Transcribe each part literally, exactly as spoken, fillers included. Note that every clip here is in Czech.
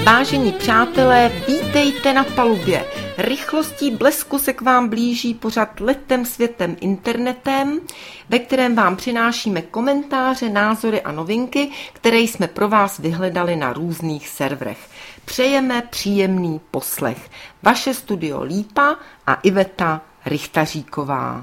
Vážení přátelé, vítejte na palubě. Rychlostí blesku se k vám blíží pořad Letem světem internetem, ve kterém vám přinášíme komentáře, názory a novinky, které jsme pro vás vyhledali na různých serverech. Přejeme příjemný poslech. Vaše studio Lípa a Iveta Richtaříková.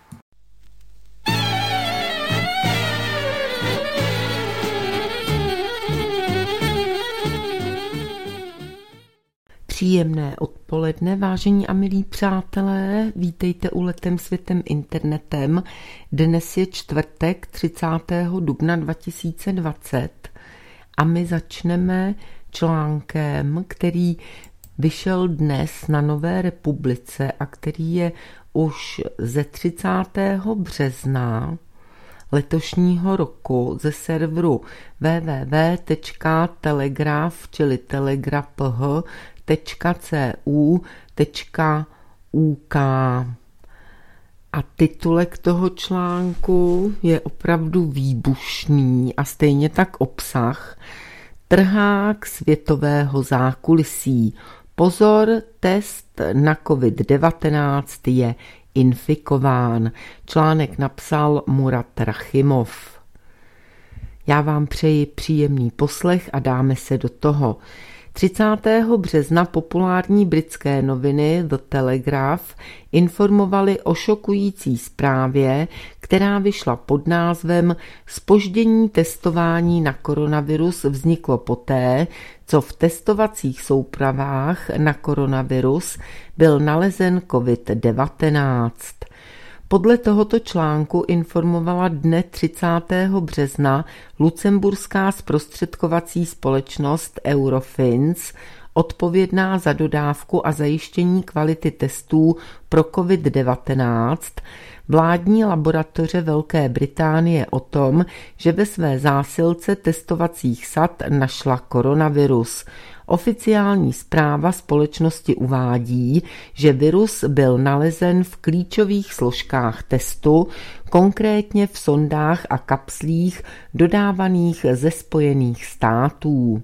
Příjemné odpoledne, vážení a milí přátelé, vítejte u Letem světem internetem. Dnes je čtvrtek třicátého dubna dva tisíce dvacet a my začneme článkem, který vyšel dnes na Nové republice a který je už ze třicátého března letošního roku ze serveru w w w tečka telegraf, čili telegraph tečka c u tečka u k. A titulek toho článku je opravdu výbušný a stejně tak obsah. Trhák světového zákulisí. Pozor, test na covid devatenáct je infikován. Článek napsal Murat Rachimov. Já vám přeji příjemný poslech a dáme se do toho. třicátého března populární britské noviny The Telegraph informovaly o šokující zprávě, která vyšla pod názvem Zpoždění testování na koronavirus vzniklo poté, co v testovacích soupravách na koronavirus byl nalezen covid devatenáct. Podle tohoto článku informovala dne třicátého března lucemburská zprostředkovací společnost Eurofins, odpovědná za dodávku a zajištění kvality testů pro covid devatenáct, vládní laboratoře Velké Británie o tom, že ve své zásilce testovacích sad našla koronavirus. Oficiální zpráva společnosti uvádí, že virus byl nalezen v klíčových složkách testu, konkrétně v sondách a kapslích dodávaných ze Spojených států.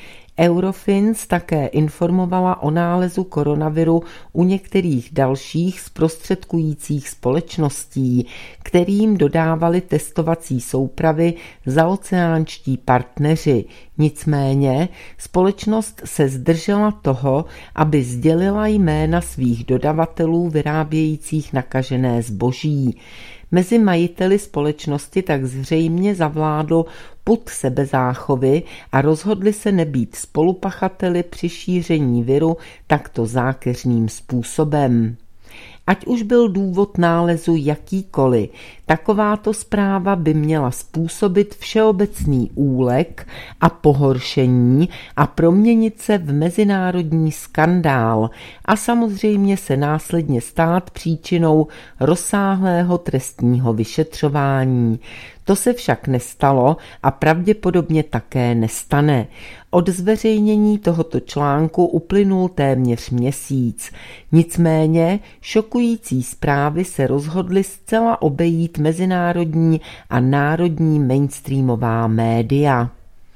Eurofins také informovala o nálezu koronaviru u některých dalších zprostředkujících společností, kterým dodávali testovací soupravy zaoceánští partneři. Nicméně společnost se zdržela toho, aby sdělila jména svých dodavatelů vyrábějících nakažené zboží. Mezi majiteli společnosti tak zřejmě zavládl pud sebezáchovy a rozhodli se nebýt spolupachateli při šíření viru takto zákeřným způsobem. Ať už byl důvod nálezu jakýkoliv, takováto zpráva by měla způsobit všeobecný úlek a pohoršení a proměnit se v mezinárodní skandál a samozřejmě se následně stát příčinou rozsáhlého trestního vyšetřování. To se však nestalo a pravděpodobně také nestane. Od zveřejnění tohoto článku uplynul téměř měsíc. Nicméně šokující zprávy se rozhodly zcela obejít mezinárodní a národní mainstreamová média.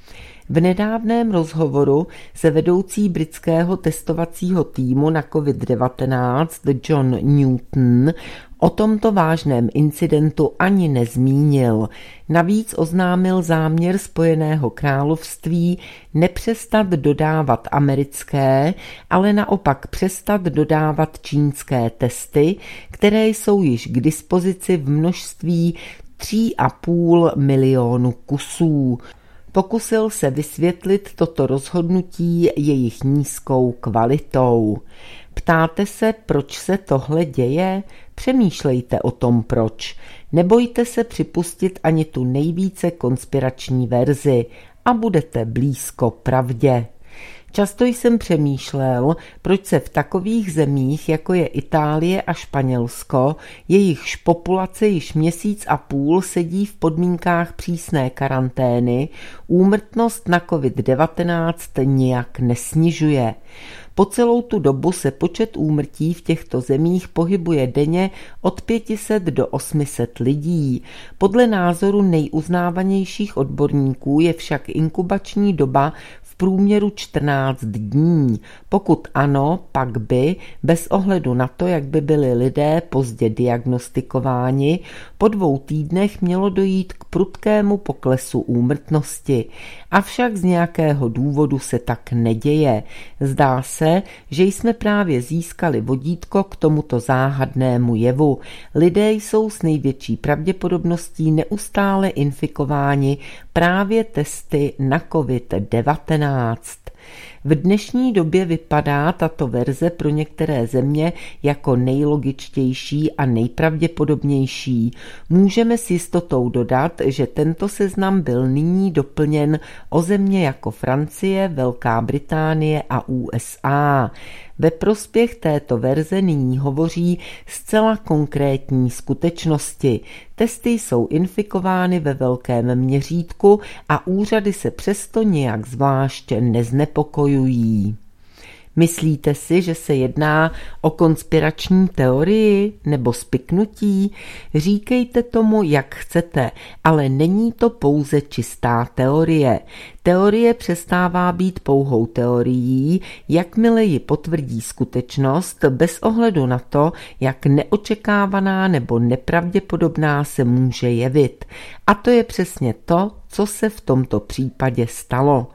V nedávném rozhovoru se vedoucí britského testovacího týmu na covid devatenáct John Newton o tomto vážném incidentu ani nezmínil. Navíc oznámil záměr Spojeného království nepřestat dodávat americké, ale naopak přestat dodávat čínské testy, které jsou již k dispozici v množství tři a půl milionu kusů. Pokusil se vysvětlit toto rozhodnutí jejich nízkou kvalitou. Ptáte se, proč se tohle děje? Přemýšlejte o tom proč. Nebojte se připustit ani tu nejvíce konspirační verzi a budete blízko pravdě. Často jsem přemýšlel, proč se v takových zemích, jako je Itálie a Španělsko, jejichž populace již měsíc a půl sedí v podmínkách přísné karantény, úmrtnost na covid devatenáct nijak nesnižuje. Po celou tu dobu se počet úmrtí v těchto zemích pohybuje denně od pět set do osm set lidí. Podle názoru nejuznávanějších odborníků je však inkubační doba v průměru čtrnáct dní. Pokud ano, pak by, bez ohledu na to, jak by byli lidé pozdě diagnostikováni, po dvou týdnech mělo dojít k prudkému poklesu úmrtnosti. Avšak z nějakého důvodu se tak neděje. Zdá se, že jsme právě získali vodítko k tomuto záhadnému jevu. Lidé jsou s největší pravděpodobností neustále infikováni právě testy na covid devatenáct. V dnešní době vypadá tato verze pro některé země jako nejlogičtější a nejpravděpodobnější. Můžeme s jistotou dodat, že tento seznam byl nyní doplněn o země jako Francie, Velká Británie a U S A. Ve prospěch této verze nyní hovoří zcela konkrétní skutečnosti. Testy jsou infikovány ve velkém měřítku a úřady se přesto nějak zvlášť neznepokojují. Myslíte si, že se jedná o konspirační teorii nebo spiknutí? Říkejte tomu, jak chcete, ale není to pouze čistá teorie. Teorie přestává být pouhou teorií, jakmile ji potvrdí skutečnost, bez ohledu na to, jak neočekávaná nebo nepravděpodobná se může jevit. A to je přesně to, co se v tomto případě stalo.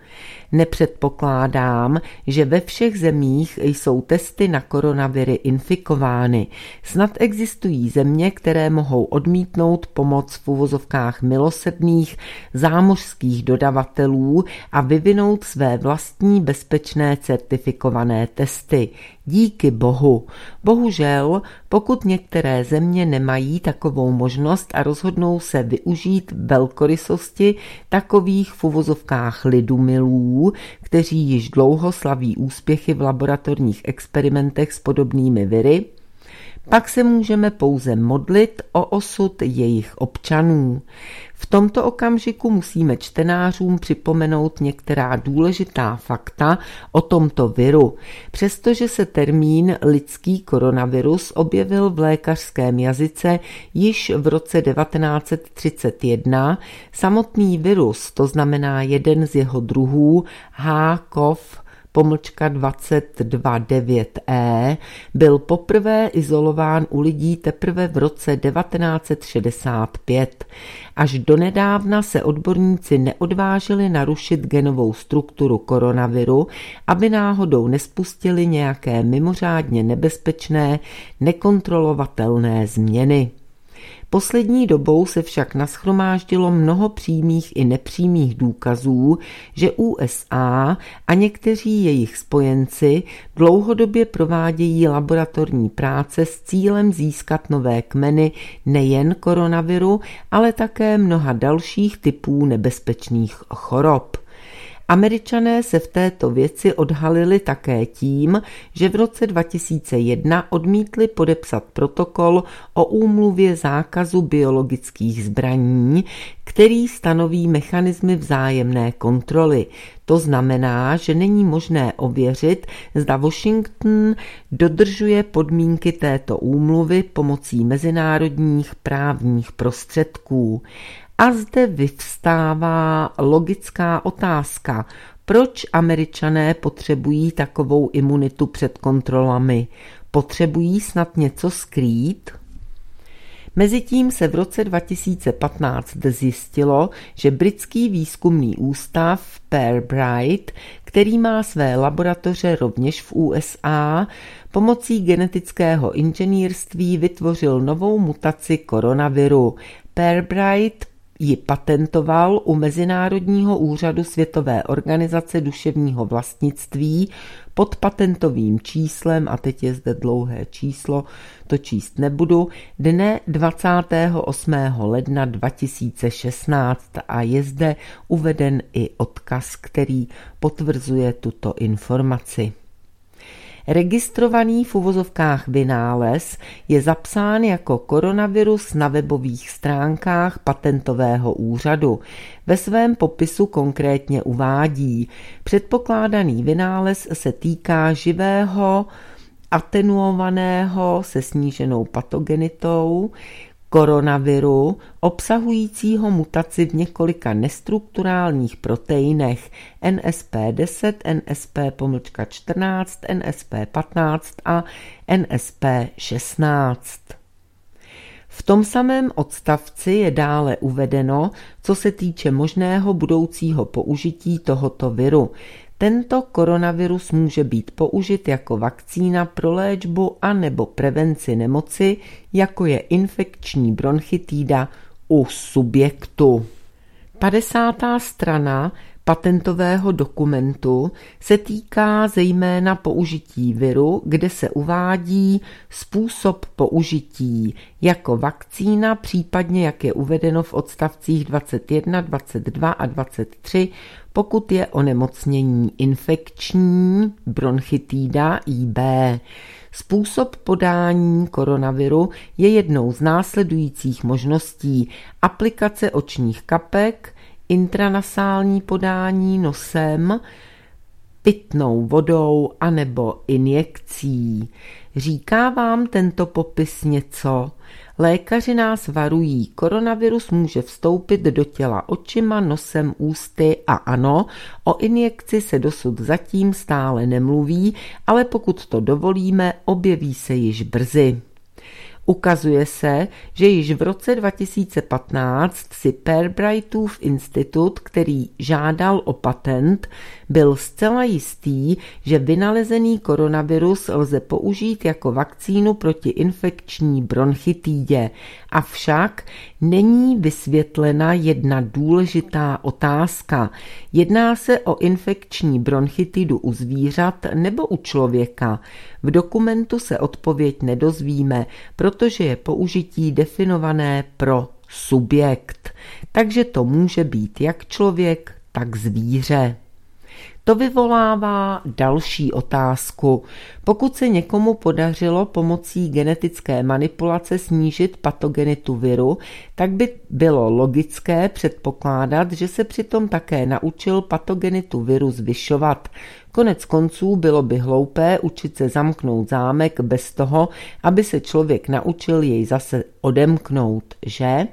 Nepředpokládám, že ve všech zemích jsou testy na koronaviry infikovány. Snad existují země, které mohou odmítnout pomoc v uvozovkách milosrdných zámořských dodavatelů a vyvinout své vlastní bezpečné certifikované testy. Díky bohu. Bohužel, pokud některé země nemají takovou možnost a rozhodnou se využít velkorysosti takových v uvozovkách lidumilů, kteří již dlouho slaví úspěchy v laboratorních experimentech s podobnými viry, pak se můžeme pouze modlit o osud jejich občanů. V tomto okamžiku musíme čtenářům připomenout některá důležitá fakta o tomto viru. Přestože se termín lidský koronavirus objevil v lékařském jazyce již v roce devatenáct set třicet jedna, samotný virus, to znamená jeden z jeho druhů, H C O V pomlčka dvacet dva devět E, byl poprvé izolován u lidí teprve v roce devatenáct set šedesát pět. Až donedávna se odborníci neodvážili narušit genovou strukturu koronaviru, aby náhodou nespustili nějaké mimořádně nebezpečné, nekontrolovatelné změny. Poslední dobou se však nashromáždilo mnoho přímých i nepřímých důkazů, že U S A a někteří jejich spojenci dlouhodobě provádějí laboratorní práce s cílem získat nové kmeny nejen koronaviru, ale také mnoha dalších typů nebezpečných chorob. Američané se v této věci odhalili také tím, že v roce dva tisíce jedna odmítli podepsat protokol o úmluvě zákazu biologických zbraní, který stanoví mechanismy vzájemné kontroly. To znamená, že není možné ověřit, zda Washington dodržuje podmínky této úmluvy pomocí mezinárodních právních prostředků. A zde vyvstává logická otázka, proč Američané potřebují takovou imunitu před kontrolami? Potřebují snad něco skrýt? Mezitím se v roce dva tisíce patnáct zjistilo, že britský výzkumný ústav Pirbright, který má své laboratoře rovněž v U S A, pomocí genetického inženýrství vytvořil novou mutaci koronaviru. Pirbright ji patentoval u Mezinárodního úřadu Světové organizace duševního vlastnictví pod patentovým číslem, a teď je zde dlouhé číslo, to číst nebudu, dne dvacátého osmého ledna dva tisíce šestnáct a je zde uveden i odkaz, který potvrzuje tuto informaci. Registrovaný v uvozovkách vynález je zapsán jako koronavirus na webových stránkách patentového úřadu. Ve svém popisu konkrétně uvádí: předpokládaný vynález se týká živého, atenuovaného se sníženou patogenitou, koronaviru obsahujícího mutaci v několika nestrukturálních proteinech N S P deset, N S P čtrnáct, N S P patnáct a N S P šestnáct. V tom samém odstavci je dále uvedeno, co se týče možného budoucího použití tohoto viru. Tento koronavirus může být použit jako vakcína pro léčbu a nebo prevenci nemoci, jako je infekční bronchitída u subjektu. padesátá strana patentového dokumentu se týká zejména použití viru, kde se uvádí způsob použití jako vakcína, případně jak je uvedeno v odstavcích dvacet jedna, dvacet dva a dvacet tři, pokud je onemocnění infekční bronchitída I B. Způsob podání koronaviru je jednou z následujících možností: aplikace očních kapek, intranasální podání nosem, pitnou vodou anebo injekcí. Říká vám tento popis něco? Lékaři nás varují, koronavirus může vstoupit do těla očima, nosem, ústy a ano, o injekci se dosud zatím stále nemluví, ale pokud to dovolíme, objeví se již brzy. Ukazuje se, že již v roce dva tisíce patnáct si Pirbrightův institut, který žádal o patent, byl zcela jistý, že vynalezený koronavirus lze použít jako vakcínu proti infekční bronchitidě. Avšak není vysvětlena jedna důležitá otázka. Jedná se o infekční bronchitidu u zvířat nebo u člověka? V dokumentu se odpověď nedozvíme, protože je použití definované pro subjekt. Takže to může být jak člověk, tak zvíře. To vyvolává další otázku. Pokud se někomu podařilo pomocí genetické manipulace snížit patogenitu viru, tak by bylo logické předpokládat, že se přitom také naučil patogenitu viru zvyšovat. Konec konců bylo by hloupé učit se zamknout zámek bez toho, aby se člověk naučil jej zase odemknout, že?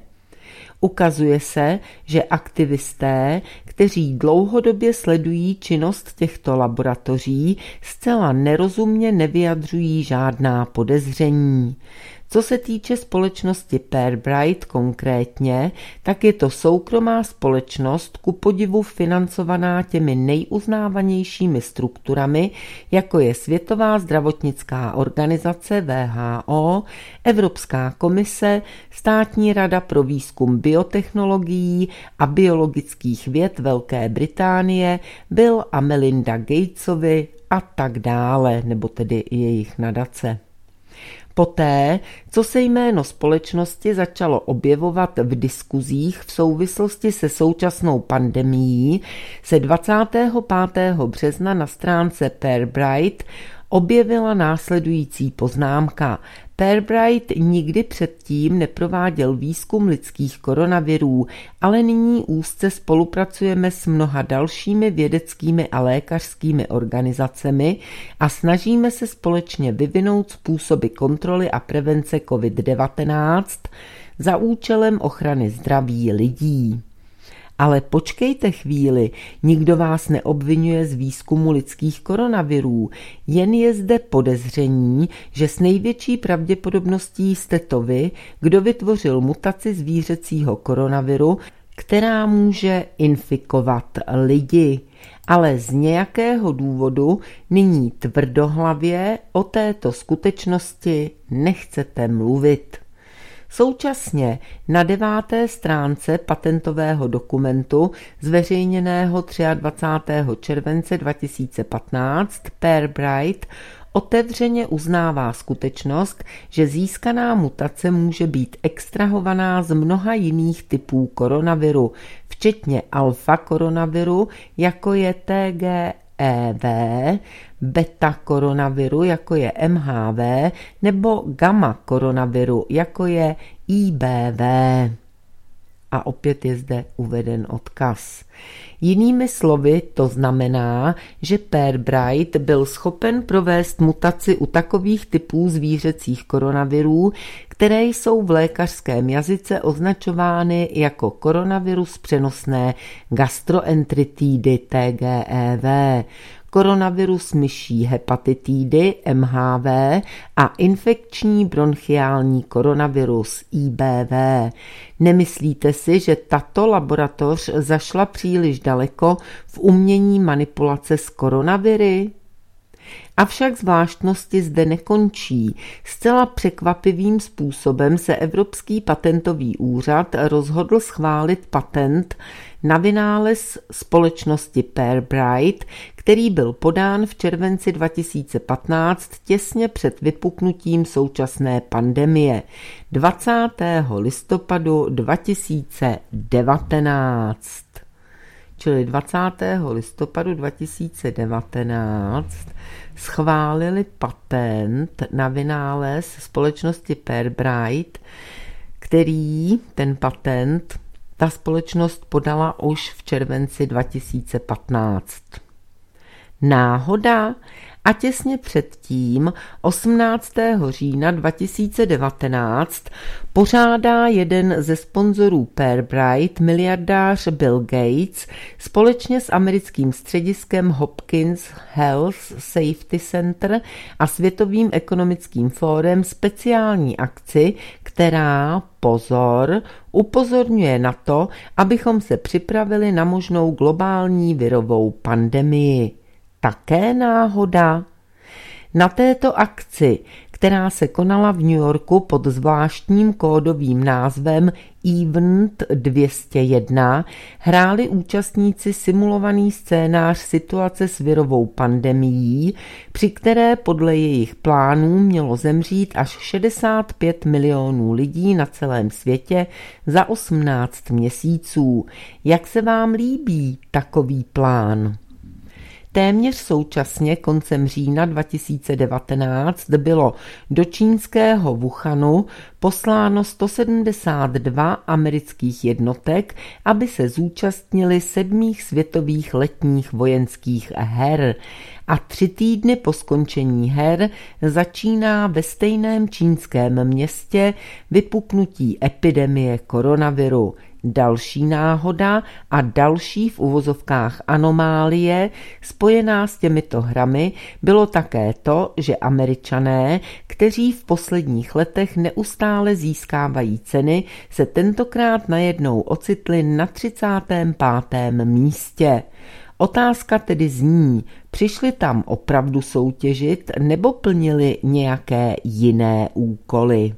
Ukazuje se, že aktivisté, kteří dlouhodobě sledují činnost těchto laboratoří, zcela nerozumně nevyjadřují žádná podezření. Co se týče společnosti Pirbright konkrétně, tak je to soukromá společnost, ku podivu financovaná těmi nejuznávanějšími strukturami, jako je Světová zdravotnická organizace W H O, Evropská komise, Státní rada pro výzkum biotechnologií a biologických věd Velké Británie, Bill a Melinda Gatesovi a tak dále, nebo tedy jejich nadace. Poté, co se jméno společnosti začalo objevovat v diskuzích v souvislosti se současnou pandemií, se dvacátého pátého března na stránce Pirbright objevila následující poznámka. Pirbright nikdy předtím neprováděl výzkum lidských koronavirů, ale nyní úzce spolupracujeme s mnoha dalšími vědeckými a lékařskými organizacemi a snažíme se společně vyvinout způsoby kontroly a prevence covid devatenáct za účelem ochrany zdraví lidí. Ale počkejte chvíli, nikdo vás neobvinuje z výzkumu lidských koronavirů, jen je zde podezření, že s největší pravděpodobností jste to vy, kdo vytvořil mutaci zvířecího koronaviru, která může infikovat lidi. Ale z nějakého důvodu nyní tvrdohlavě o této skutečnosti nechcete mluvit. Současně na deváté stránce patentového dokumentu zveřejněného dvacátého třetího července dva tisíce patnáct Pirbright otevřeně uznává skutečnost, že získaná mutace může být extrahovaná z mnoha jiných typů koronaviru, včetně alfa koronaviru, jako je T G E V, beta koronaviru, jako je M H V, nebo gamma koronaviru, jako je I B V. A opět je zde uveden odkaz. Jinými slovy to znamená, že Per Bright byl schopen provést mutaci u takových typů zvířecích koronavirů, které jsou v lékařském jazyce označovány jako koronavirus přenosné gastroenteritidy T G E V, koronavirus myší hepatitidy M H V a infekční bronchiální koronavirus I B V. Nemyslíte si, že tato laboratoř zašla příliš daleko v umění manipulace s koronaviry? Avšak zvláštnosti zde nekončí. Zcela překvapivým způsobem se Evropský patentový úřad rozhodl schválit patent na vynález společnosti Per Bright, který byl podán v červenci dva tisíce patnáct těsně před vypuknutím současné pandemie dvacátého listopadu dva tisíce devatenáct. Čili dvacátého listopadu dva tisíce devatenáct schválili patent na vynález společnosti Per Bright, který ten patent ta společnost podala už v červenci dva tisíce patnáct. Náhoda? A těsně předtím, osmnáctého října dva tisíce devatenáct, pořádá jeden ze sponzorů Per Bright, miliardář Bill Gates, společně s americkým střediskem Hopkins Health Safety Center a Světovým ekonomickým fórem speciální akci, která, pozor, upozorňuje na to, abychom se připravili na možnou globální virovou pandemii. Také náhoda? Na této akci, která se konala v New Yorku pod zvláštním kódovým názvem Event dvě stě jedna, hráli účastníci simulovaný scénář situace s virovou pandemií, při které podle jejich plánů mělo zemřít až šedesát pět milionů lidí na celém světě za osmnáct měsíců. Jak se vám líbí takový plán? Téměř současně koncem října dva tisíce devatenáct bylo do čínského Wuhanu posláno sto sedmdesát dva amerických jednotek, aby se zúčastnili sedmých světových letních vojenských her. A tři týdny po skončení her začíná ve stejném čínském městě vypuknutí epidemie koronaviru. Další náhoda a další v uvozovkách anomálie spojená s těmito hrami bylo také to, že Američané, kteří v posledních letech neustále získávají ceny, se tentokrát najednou ocitli na třicátém pátém místě. Otázka tedy zní, přišli tam opravdu soutěžit nebo plnili nějaké jiné úkoly?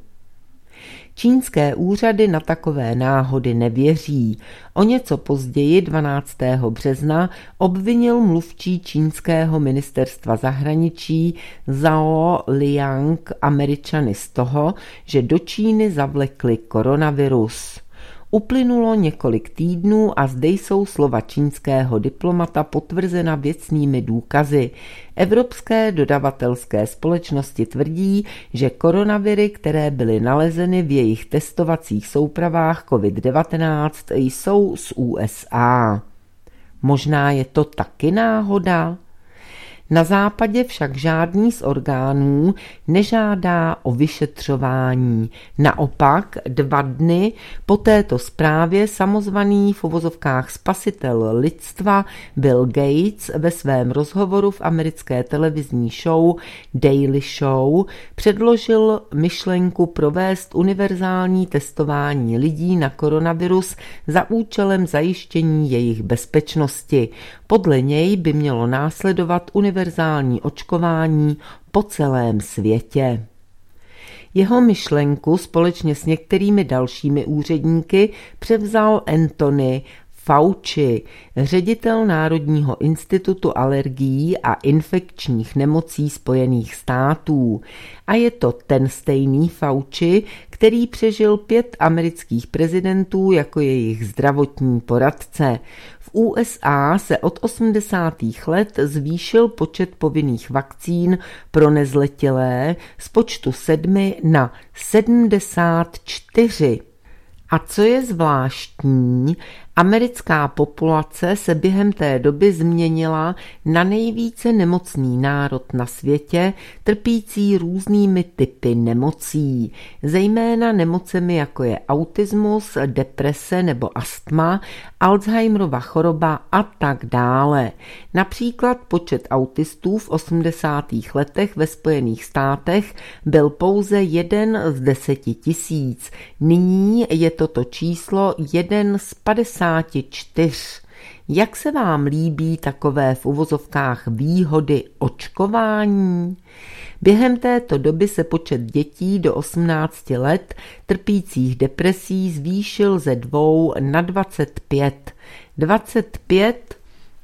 Čínské úřady na takové náhody nevěří. O něco později, dvanáctého března, obvinil mluvčí čínského ministerstva zahraničí Zhao Liang Američany z toho, že do Číny zavlekli koronavirus. Uplynulo několik týdnů a zde jsou slova čínského diplomata potvrzena věcnými důkazy. Evropské dodavatelské společnosti tvrdí, že koronaviry, které byly nalezeny v jejich testovacích soupravách COVID devatenáct, jsou z U S A. Možná je to taky náhoda? Na západě však žádný z orgánů nežádá o vyšetřování. Naopak dva dny po této zprávě samozvaný v uvozovkách spasitel lidstva Bill Gates ve svém rozhovoru v americké televizní show Daily Show předložil myšlenku provést univerzální testování lidí na koronavirus za účelem zajištění jejich bezpečnosti. Podle něj by mělo následovat univerzální očkování po celém světě. Jeho myšlenku společně s některými dalšími úředníky převzal Anthony Fauci, ředitel Národního institutu alergií a infekčních nemocí Spojených států. A je to ten stejný Fauci, který přežil pět amerických prezidentů jako jejich zdravotní poradce. V U S A se od osmdesátých let zvýšil počet povinných vakcín pro nezletilé z počtu sedmi na sedmdesát čtyři. A co je zvláštní, americká populace se během té doby změnila na nejvíce nemocný národ na světě, trpící různými typy nemocí, zejména nemocemi jako je autismus, deprese nebo astma, Alzheimerova choroba a tak dále. Například počet autistů v osmdesátých letech ve Spojených státech byl pouze jeden z deseti tisíc. Nyní je toto číslo jeden z padesáti čtyř. Jak se vám líbí takové v uvozovkách výhody očkování? Během této doby se počet dětí do osmnácti let trpících depresí zvýšil ze dvou na dvacet pět. dvacet pět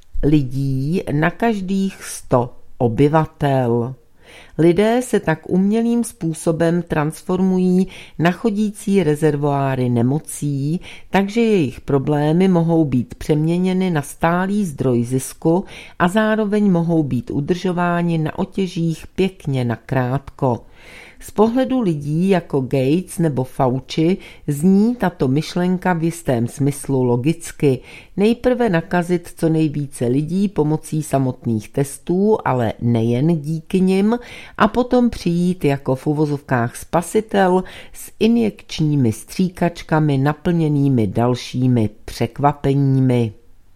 lidí na každých sto obyvatel. Lidé se tak umělým způsobem transformují na chodící rezervoáry nemocí, takže jejich problémy mohou být přeměněny na stálý zdroj zisku a zároveň mohou být udržováni na otěžích pěkně nakrátko. Z pohledu lidí jako Gates nebo Fauci zní tato myšlenka v jistém smyslu logicky. Nejprve nakazit co nejvíce lidí pomocí samotných testů, ale nejen díky nim, a potom přijít jako v uvozovkách spasitel s injekčními stříkačkami naplněnými dalšími překvapeními.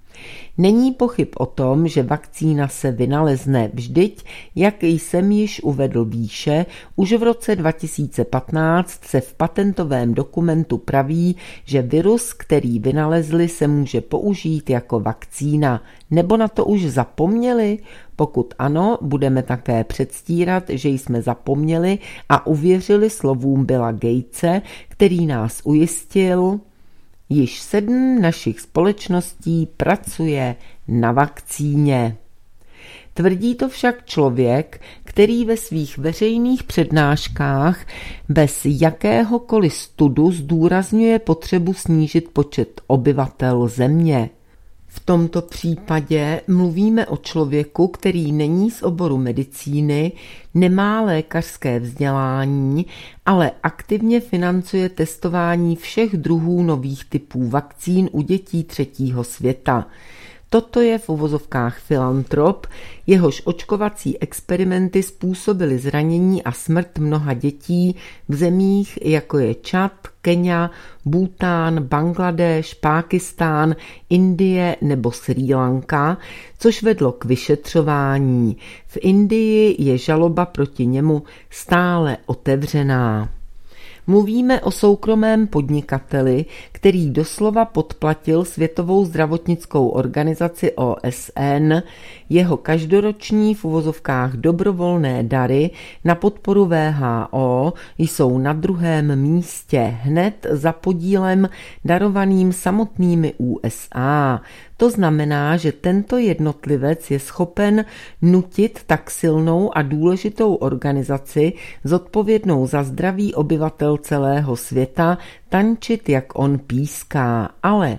Není pochyb o tom, že vakcína se vynalezne, vždyť, jak jsem již uvedl výše, už v roce dva tisíce patnáct se v patentovém dokumentu praví, že virus, který vynalezli, se může použít jako vakcína. Nebo na to už zapomněli? Pokud ano, budeme také předstírat, že jsme zapomněli a uvěřili slovům Billa Gatese, který nás ujistil: již sedm našich společností pracuje na vakcíně. Tvrdí to však člověk, který ve svých veřejných přednáškách bez jakéhokoliv studu zdůrazňuje potřebu snížit počet obyvatel země. V tomto případě mluvíme o člověku, který není z oboru medicíny, nemá lékařské vzdělání, ale aktivně financuje testování všech druhů nových typů vakcín u dětí třetího světa. Toto je v uvozovkách filantrop, jehož očkovací experimenty způsobily zranění a smrt mnoha dětí v zemích, jako je Čad, Kenya, Bhútán, Bangladéš, Pákistán, Indie nebo Srí Lanka, což vedlo k vyšetřování. V Indii je žaloba proti němu stále otevřená. Mluvíme o soukromém podnikateli, který doslova podplatil Světovou zdravotnickou organizaci O S N. Jeho každoroční v uvozovkách dobrovolné dary na podporu W H O jsou na druhém místě, hned za podílem darovaným samotnými U S A. To znamená, že tento jednotlivec je schopen nutit tak silnou a důležitou organizaci zodpovědnou za zdraví obyvatel celého světa tančit, jak on píská. Ale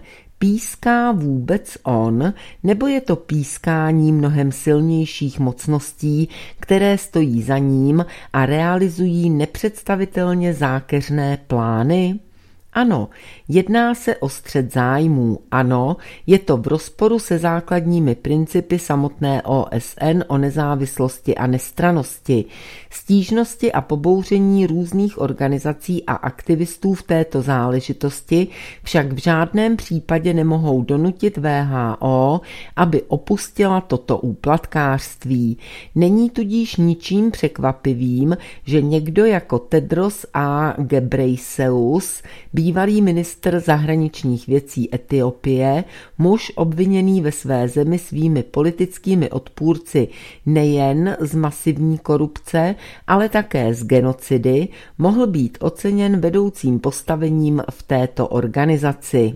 píská vůbec on, nebo je to pískání mnohem silnějších mocností, které stojí za ním a realizují nepředstavitelně zákeřné plány? Ano, jedná se o střet zájmů. Ano, je to v rozporu se základními principy samotné O S N o nezávislosti a nestrannosti. Stížnosti a pobouření různých organizací a aktivistů v této záležitosti však v žádném případě nemohou donutit W H O, aby opustila toto úplatkářství. Není tudíž ničím překvapivým, že někdo jako Tedros A. Ghebreyesus, bývalý ministr zahraničních věcí Etiopie, muž obviněný ve své zemi svými politickými odpůrci nejen z masivní korupce, ale také z genocidy, mohl být oceněn vedoucím postavením v této organizaci.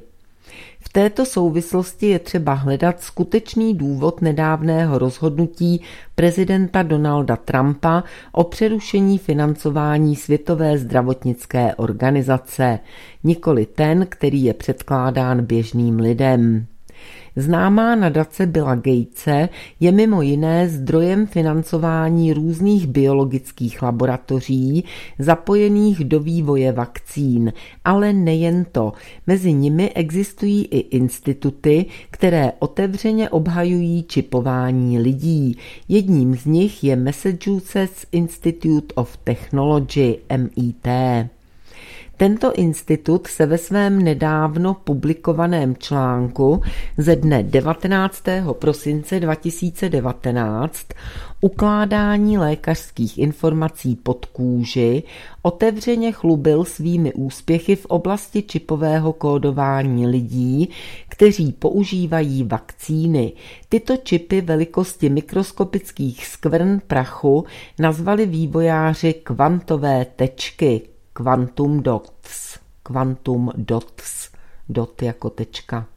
V této souvislosti je třeba hledat skutečný důvod nedávného rozhodnutí prezidenta Donalda Trumpa o přerušení financování Světové zdravotnické organizace, nikoli ten, který je předkládán běžným lidem. Známá nadace Billa Gatese je mimo jiné zdrojem financování různých biologických laboratoří zapojených do vývoje vakcín, ale nejen to. Mezi nimi existují i instituty, které otevřeně obhajují čipování lidí. Jedním z nich je Massachusetts Institute of Technology, M I T. Tento institut se ve svém nedávno publikovaném článku ze dne devatenáctého prosince dva tisíce devatenáct Ukládání lékařských informací pod kůži otevřeně chlubil svými úspěchy v oblasti čipového kódování lidí, kteří používají vakcíny. Tyto čipy velikosti mikroskopických skvrn prachu nazvali vývojáři kvantové tečky, Quantum dots, quantum dots, dot jako tečka.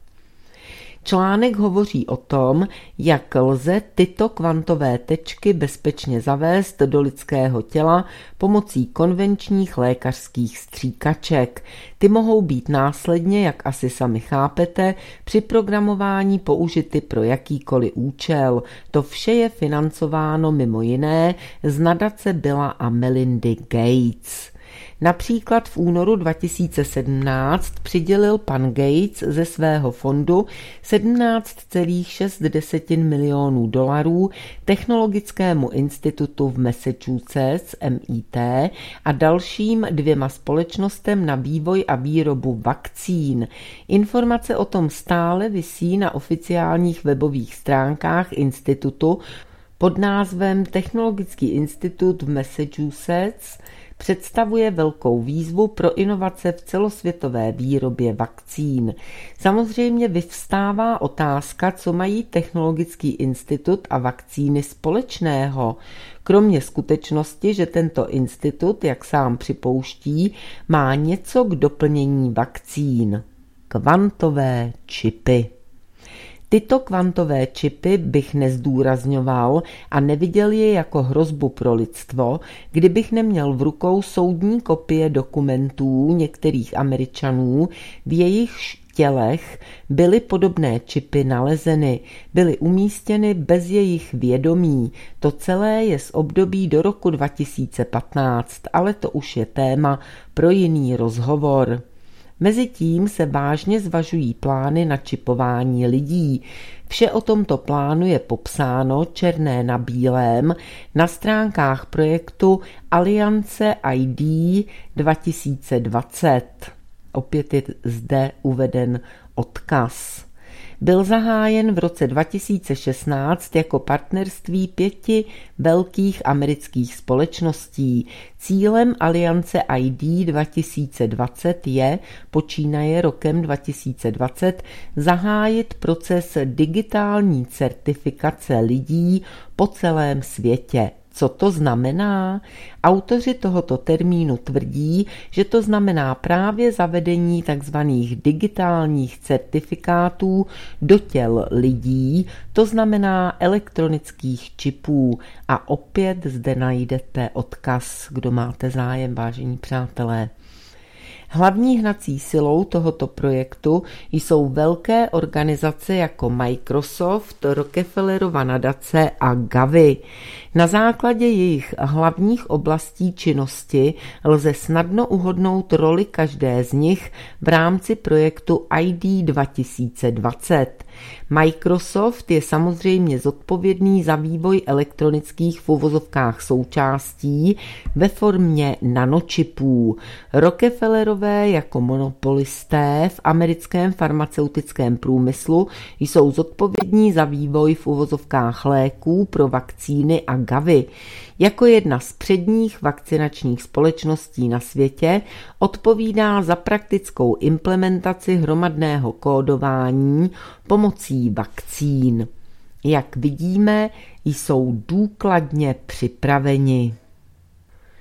Článek hovoří o tom, jak lze tyto kvantové tečky bezpečně zavést do lidského těla pomocí konvenčních lékařských stříkaček. Ty mohou být následně, jak asi sami chápete, při programování použity pro jakýkoliv účel. To vše je financováno mimo jiné z nadace Billa a Melindy Gates. Například v únoru dva tisíce sedmnáct přidělil pan Gates ze svého fondu sedmnáct celá šest milionů dolarů Technologickému institutu v Massachusetts M I T a dalším dvěma společnostem na vývoj a výrobu vakcín. Informace o tom stále visí na oficiálních webových stránkách institutu pod názvem Technologický institut v Massachusetts. Představuje velkou výzvu pro inovace v celosvětové výrobě vakcín. Samozřejmě vyvstává otázka, co mají Technologický institut a vakcíny společného. Kromě skutečnosti, že tento institut, jak sám připouští, má něco k doplnění vakcín. Kvantové čipy. Tyto kvantové čipy bych nezdůrazňoval a neviděl je jako hrozbu pro lidstvo, kdybych neměl v rukou soudní kopie dokumentů některých Američanů, v jejichž tělech byly podobné čipy nalezeny, byly umístěny bez jejich vědomí. To celé je z období do roku dva tisíce patnáct, ale to už je téma pro jiný rozhovor. Mezitím se vážně zvažují plány na čipování lidí. Vše o tomto plánu je popsáno černé na bílém na stránkách projektu Aliance I D dva tisíce dvacet. Opět je zde uveden odkaz. Byl zahájen v roce dva tisíce šestnáct jako partnerství pěti velkých amerických společností. Cílem Aliance I D dva tisíce dvacet je, počínaje rokem dva tisíce dvacet, zahájit proces digitální certifikace lidí po celém světě. Co to znamená? Autoři tohoto termínu tvrdí, že to znamená právě zavedení tzv. Digitálních certifikátů do těl lidí, to znamená elektronických čipů. A opět zde najdete odkaz, kdo máte zájem, vážení přátelé. Hlavní hnací silou tohoto projektu jsou velké organizace jako Microsoft, Rockefellerova nadace a Gavi. Na základě jejich hlavních oblastí činnosti lze snadno uhodnout roli každé z nich v rámci projektu I D dva tisíce dvacet. Microsoft je samozřejmě zodpovědný za vývoj elektronických v uvozovkách součástí ve formě nanočipů. Rockefellerové jako monopolisté v americkém farmaceutickém průmyslu jsou zodpovědní za vývoj v uvozovkách léků pro vakcíny a Gavi. Jako jedna z předních vakcinačních společností na světě odpovídá za praktickou implementaci hromadného kódování pomocí vakcín. Jak vidíme, jsou důkladně připraveni.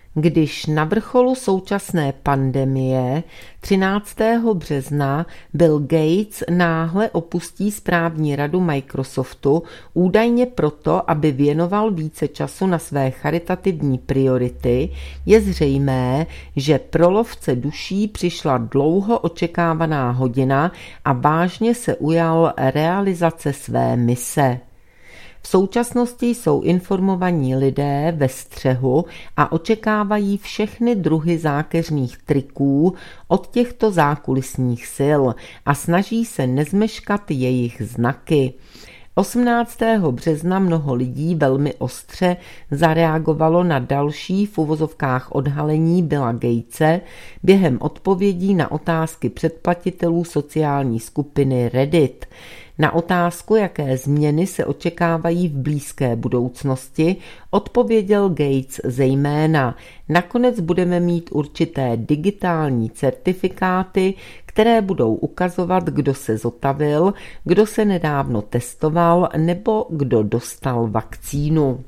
Když na vrcholu současné pandemie třináctého března Bill Gates náhle opustí správní radu Microsoftu, údajně proto, aby věnoval více času na své charitativní priority, je zřejmé, že pro lovce duší přišla dlouho očekávaná hodina a vážně se ujal realizace své mise. V současnosti jsou informovaní lidé ve střehu a očekávají všechny druhy zákeřných triků od těchto zákulisních sil a snaží se nezmeškat jejich znaky. osmnáctého března mnoho lidí velmi ostře zareagovalo na další v uvozovkách odhalení Billa Gatese během odpovědí na otázky předplatitelů sociální skupiny Reddit. Na otázku, jaké změny se očekávají v blízké budoucnosti, odpověděl Gates zejména: nakonec budeme mít určité digitální certifikáty, které budou ukazovat, kdo se zotavil, kdo se nedávno testoval nebo kdo dostal vakcínu.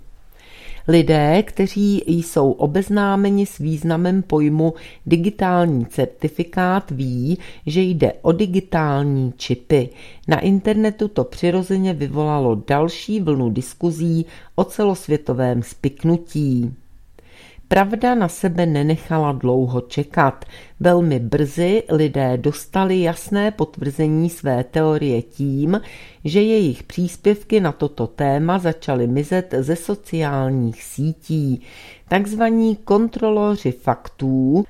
Lidé, kteří jsou obeznámeni s významem pojmu digitální certifikát, ví, že jde o digitální čipy. Na internetu to přirozeně vyvolalo další vlnu diskuzí o celosvětovém spiknutí. Pravda na sebe nenechala dlouho čekat. Velmi brzy lidé dostali jasné potvrzení své teorie tím, že jejich příspěvky na toto téma začaly mizet ze sociálních sítí. Takzvaní kontroloři faktů,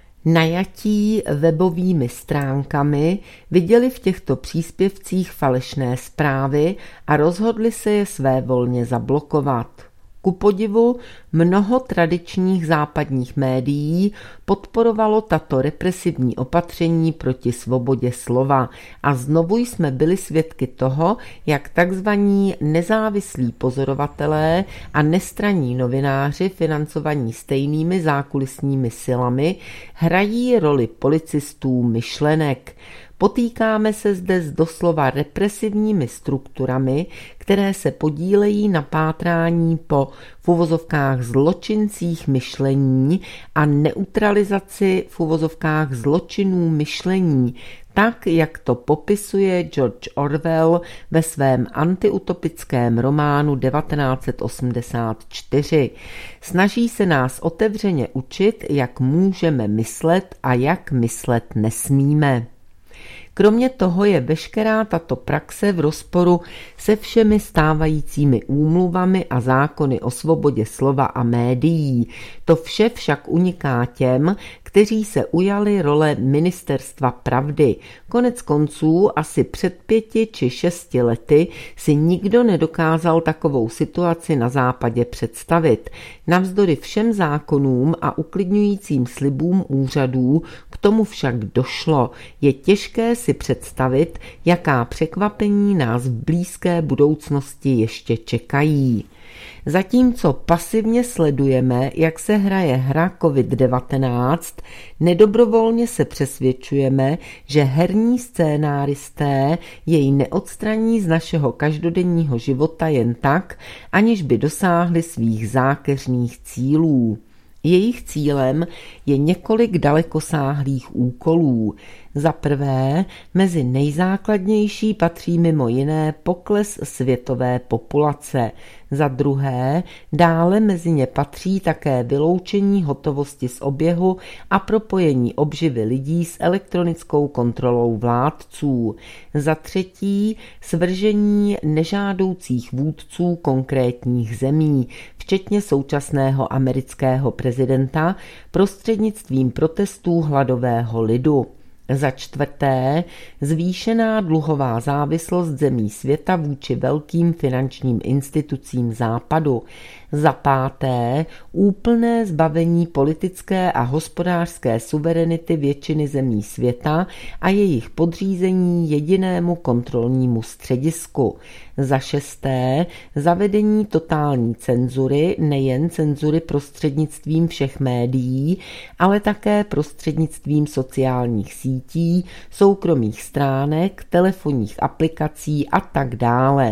najatí webovými stránkami, viděli v těchto příspěvcích falešné zprávy a rozhodli se je svévolně zablokovat. Ku podivu mnoho tradičních západních médií podporovalo tato represivní opatření proti svobodě slova a znovu jsme byli svědky toho, jak takzvaní nezávislí pozorovatelé a nestranní novináři financovaní stejnými zákulisními silami hrají roli policistů myšlenek. Potýkáme se zde s doslova represivními strukturami, které se podílejí na pátrání po v uvozovkách zločincích myšlení a neutralizaci v uvozovkách zločinů myšlení, tak, jak to popisuje George Orwell ve svém antiutopickém románu devatenáct set osmdesát čtyři. Snaží se nás otevřeně učit, jak můžeme myslet a jak myslet nesmíme. Kromě toho je veškerá tato praxe v rozporu se všemi stávajícími úmluvami a zákony o svobodě slova a médií. To vše však uniká těm, kteří se ujali role ministerstva pravdy. Konec konců asi před pěti či šesti lety si nikdo nedokázal takovou situaci na západě představit. Navzdory všem zákonům a uklidňujícím slibům úřadů k tomu však došlo. Je těžké si představit, jaká překvapení nás v blízké budoucnosti ještě čekají. Zatímco pasivně sledujeme, jak se hraje hra covid devatenáct, nedobrovolně se přesvědčujeme, že herní scénáristé jej neodstraní z našeho každodenního života jen tak, aniž by dosáhli svých zákeřných cílů. Jejich cílem je několik dalekosáhlých úkolů. Za prvé, mezi nejzákladnější patří mimo jiné pokles světové populace. Za druhé, dále mezi ně patří také vyloučení hotovosti z oběhu a propojení obživy lidí s elektronickou kontrolou vládců. Za třetí, svržení nežádoucích vůdců konkrétních zemí, včetně současného amerického prezidenta, prostřednictvím protestů hladového lidu. Za čtvrté, zvýšená dluhová závislost zemí světa vůči velkým finančním institucím západu. Za páté, úplné zbavení politické a hospodářské suverenity většiny zemí světa a jejich podřízení jedinému kontrolnímu středisku. Za šesté, zavedení totální cenzury, nejen cenzury prostřednictvím všech médií, ale také prostřednictvím sociálních sítí, soukromých stránek, telefonních aplikací a tak dále.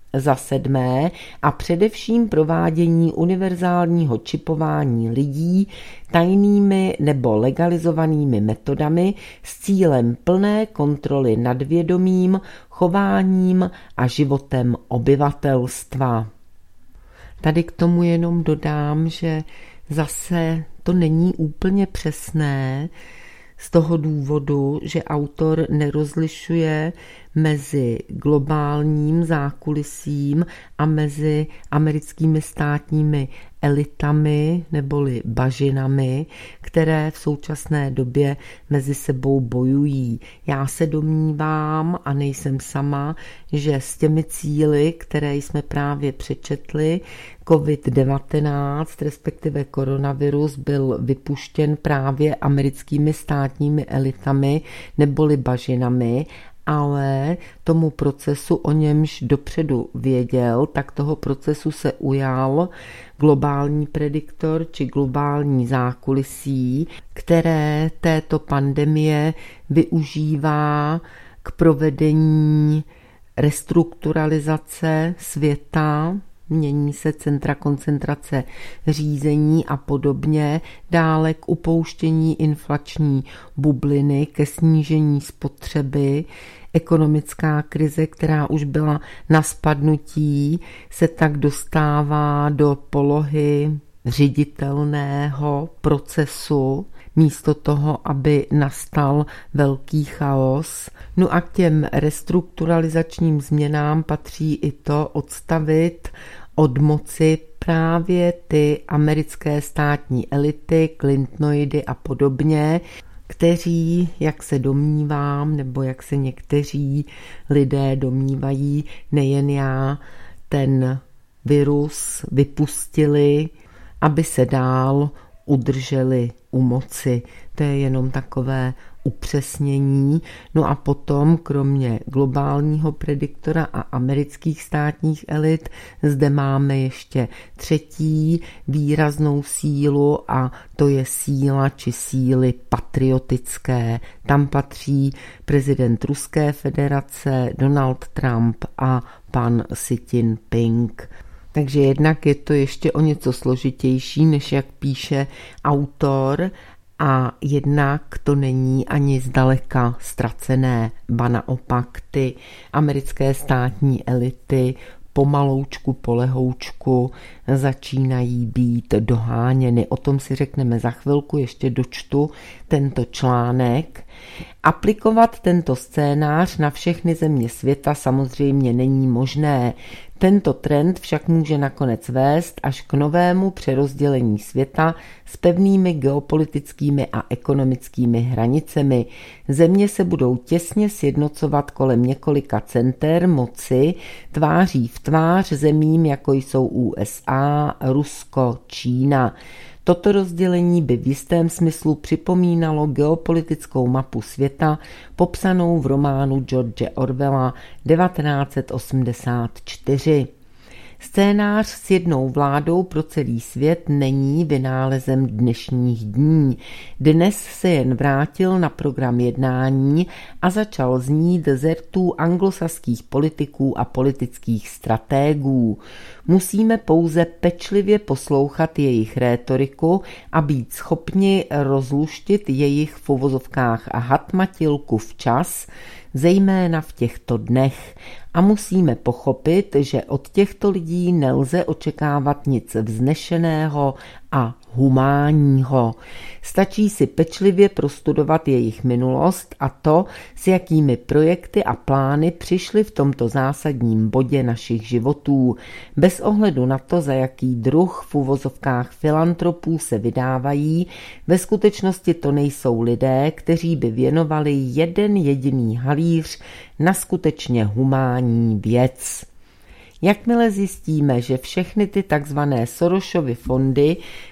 Za sedmé a především provádění univerzálního čipování lidí tajnými nebo legalizovanými metodami s cílem plné kontroly nad vědomím, chováním a životem obyvatelstva. Tady k tomu jenom dodám, že zase to není úplně přesné, z toho důvodu, že autor nerozlišuje mezi globálním zákulisím a mezi americkými státními elitami neboli bažinami, které v současné době mezi sebou bojují. Já se domnívám, a nejsem sama, že s těmi cíli, které jsme právě přečetli, covid devatenáct, respektive koronavirus, byl vypuštěn právě americkými státními elitami neboli bažinami, ale tomu procesu, o němž dopředu věděl, tak toho procesu se ujal globální prediktor či globální zákulisí, které této pandemie využívá k provedení restrukturalizace světa, mění se centra koncentrace řízení a podobně, dále k upouštění inflační bubliny, ke snížení spotřeby. Ekonomická krize, která už byla na spadnutí, se tak dostává do polohy ředitelného procesu, místo toho, aby nastal velký chaos. No a k těm restrukturalizačním změnám patří i to odstavit od moci právě ty americké státní elity, Clintonoidy a podobně, kteří, jak se domnívám, nebo jak se někteří lidé domnívají, nejen já, ten virus vypustili, aby se dál udrželi u moci. To je jenom takové upřesnění. No a potom, kromě globálního prediktora a amerických státních elit, zde máme ještě třetí výraznou sílu a to je síla či síly patriotické. Tam patří prezident Ruské federace Donald Trump a pan Xi Jinping. Takže jednak je to ještě o něco složitější, než jak píše autor, a jednak to není ani zdaleka ztracené, ba naopak ty americké státní elity pomaloučku, polehoučku začínají být doháněny. O tom si řekneme za chvilku, ještě dočtu tento článek. Aplikovat tento scénář na všechny země světa samozřejmě není možné. Tento trend však může nakonec vést až k novému přerozdělení světa s pevnými geopolitickými a ekonomickými hranicemi. Země se budou těsně sjednocovat kolem několika center moci, tváří v tvář zemím, jako jsou U S A, Rusko, Čína. Toto rozdělení by v jistém smyslu připomínalo geopolitickou mapu světa popsanou v románu George Orwella devatenáct set osmdesát čtyři. Scénář s jednou vládou pro celý svět není vynálezem dnešních dní. Dnes se jen vrátil na program jednání a začal znít ze rtů anglosaských politiků a politických stratégů. Musíme pouze pečlivě poslouchat jejich rétoriku a být schopni rozluštit jejich v uvozovkách a hatmatilku včas, zejména v těchto dnech. A musíme pochopit, že od těchto lidí nelze očekávat nic vznešeného a humánního. Stačí si pečlivě prostudovat jejich minulost a to, s jakými projekty a plány přišli v tomto zásadním bodě našich životů. Bez ohledu na to, za jaký druh v uvozovkách filantropů se vydávají, ve skutečnosti to nejsou lidé, kteří by věnovali jeden jediný halíř na skutečně humánní věc. Jakmile zjistíme, že všechny ty takzvané Sorosovy fondy,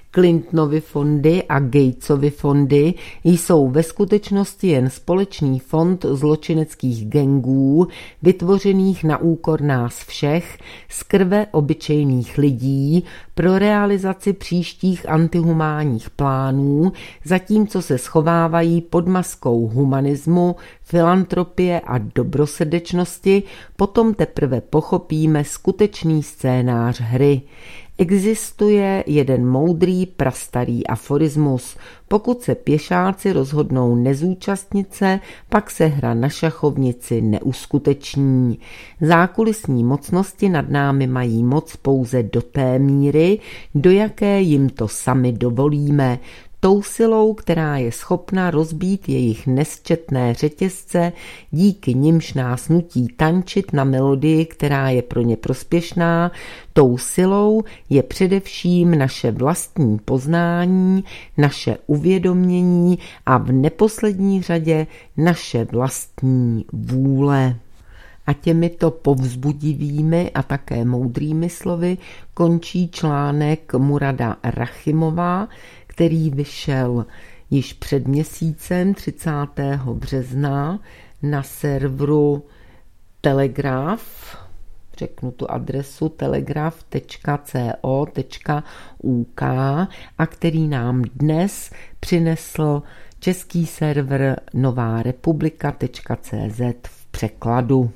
Clintonovy fondy a Gatesovy fondy jsou ve skutečnosti jen společný fond zločineckých gangů, vytvořených na úkor nás všech, z krve obyčejných lidí, pro realizaci příštích antihumánních plánů, zatímco se schovávají pod maskou humanismu, filantropie a dobrosrdečnosti, potom teprve pochopíme skutečný scénář hry. Existuje jeden moudrý prastarý aforismus. Pokud se pěšáci rozhodnou nezúčastnit se, pak se hra na šachovnici neuskuteční. Zákulisní mocnosti nad námi mají moc pouze do té míry, do jaké jim to sami dovolíme. Tou silou, která je schopna rozbít jejich nesčetné řetězce, díky nimž nás nutí tančit na melodii, která je pro ně prospěšná, tou silou je především naše vlastní poznání, naše uvědomění a v neposlední řadě naše vlastní vůle. A těmito povzbudivými a také moudrými slovy končí článek Murada Rachimova, který vyšel již před měsícem třicátého března na serveru Telegraf, řeknu tu adresu telegraf tečka co tečka uk, a který nám dnes přinesl český server nová republika tečka cz v překladu.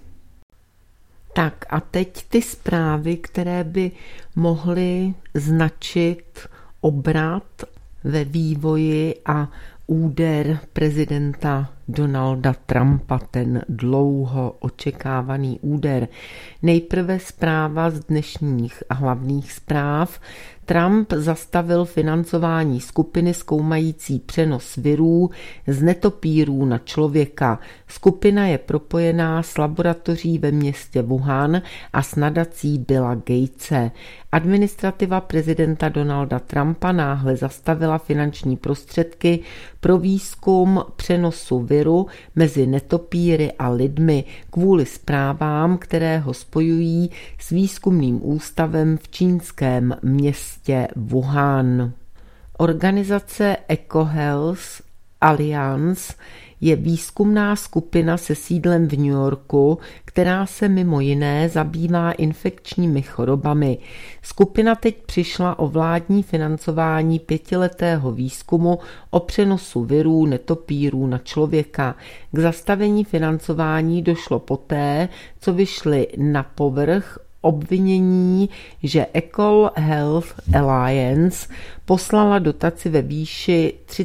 Tak a teď ty zprávy, které by mohly značit obrat ve vývoji a úder prezidenta Donalda Trumpa, ten dlouho očekávaný úder. Nejprve zpráva z dnešních hlavních zpráv. Trump zastavil financování skupiny zkoumající přenos virů z netopírů na člověka. Skupina je propojená s laboratoří ve městě Wuhan a s nadací Billa Gatese. Administrativa prezidenta Donalda Trumpa náhle zastavila finanční prostředky pro výzkum přenosu viru mezi netopíry a lidmi kvůli zprávám, které ho spojují s výzkumným ústavem v čínském městě Wuhan. Organizace EcoHealth Alliance je výzkumná skupina se sídlem v New Yorku, která se mimo jiné zabývá infekčními chorobami. Skupina teď přišla o vládní financování pětiletého výzkumu o přenosu virů netopírů na člověka. K zastavení financování došlo poté, co vyšly na povrch obvinění, že EcoHealth Alliance poslala dotaci ve výši tři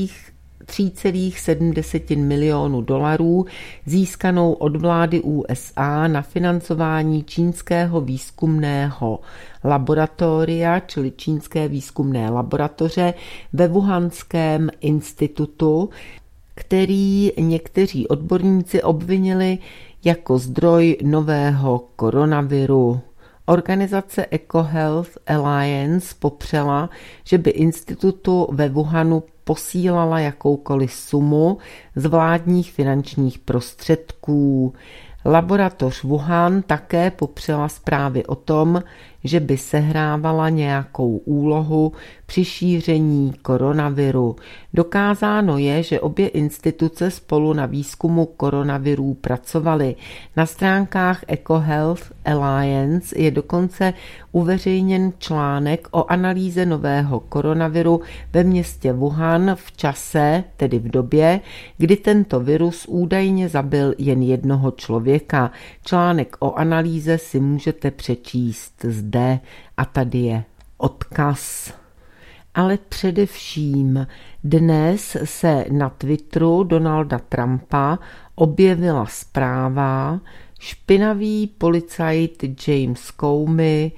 celá sedm milionů dolarů získanou od vlády U S A na financování čínského výzkumného laboratoria, čili čínské výzkumné laboratoře ve Wuhanském institutu, který někteří odborníci obvinili jako zdroj nového koronaviru. Organizace EcoHealth Alliance popřela, že by institutu ve Wuhanu posílala jakoukoliv sumu z vládních finančních prostředků. Laboratoř Wuhan také popřela zprávy o tom, že by sehrávala nějakou úlohu při šíření koronaviru. Dokázáno je, že obě instituce spolu na výzkumu koronavirů pracovaly. Na stránkách EcoHealth Alliance je dokonce uveřejněn článek o analýze nového koronaviru ve městě Wuhan v čase, tedy v době, kdy tento virus údajně zabil jen jednoho člověka. Článek o analýze si můžete přečíst zde a tady je odkaz. Ale především dnes se na Twitteru Donalda Trumpa objevila zpráva: špinavý policajt James Comey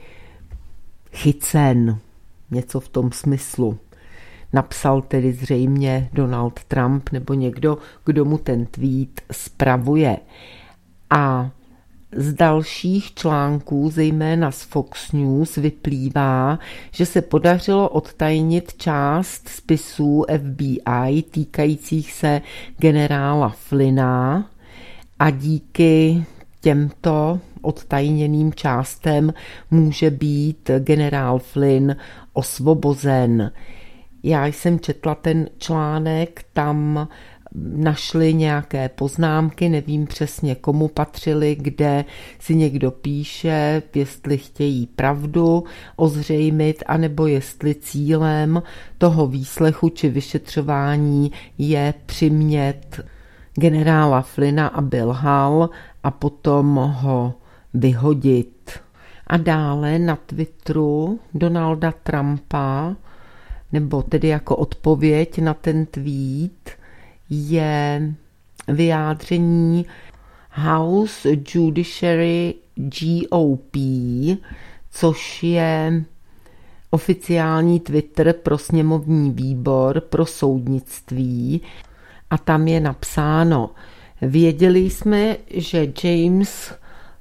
chycen. Něco v tom smyslu. Napsal tedy zřejmě Donald Trump nebo někdo, kdo mu ten tweet spravuje. A z dalších článků, zejména z Fox News, vyplývá, že se podařilo odtajnit část spisů F B I týkajících se generála Flynna a díky těmto odtajněným částem může být generál Flynn osvobozen. Já jsem četla ten článek, tam našli nějaké poznámky, nevím přesně komu patřily, kde si někdo píše, jestli chtějí pravdu ozřejmit, anebo jestli cílem toho výslechu či vyšetřování je přimět generála Flynna, aby lhal a potom ho vyhodit. A dále na Twitteru Donalda Trumpa, nebo tedy jako odpověď na ten tweet, je vyjádření House Judiciary G O P, což je oficiální Twitter pro sněmovní výbor pro soudnictví, a tam je napsáno: věděli jsme, že James